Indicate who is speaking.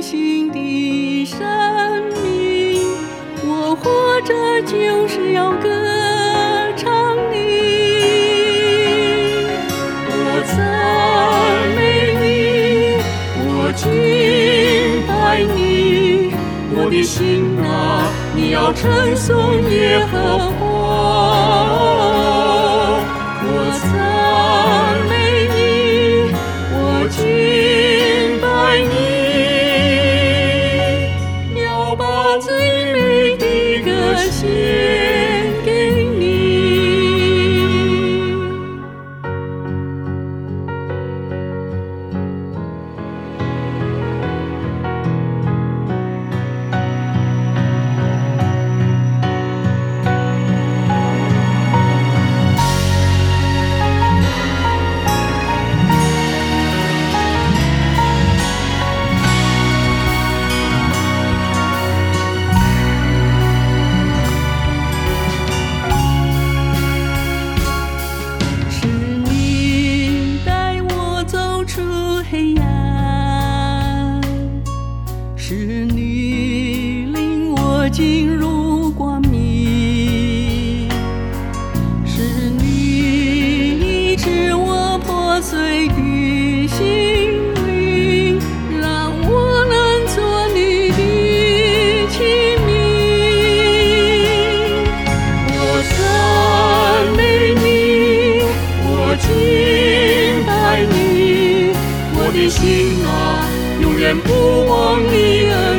Speaker 1: 心的生命，我活着就是要歌唱你。我赞美你，我敬拜你，我的心啊，你要称颂耶和华。我赞美你，我敬拜你，要把最美的歌献给你。黑暗，是你领我进入光明，是你医治我破碎的心灵，让我能做你的器皿。我赞美你，我敬拜你，我的心啊，永远不忘你恩。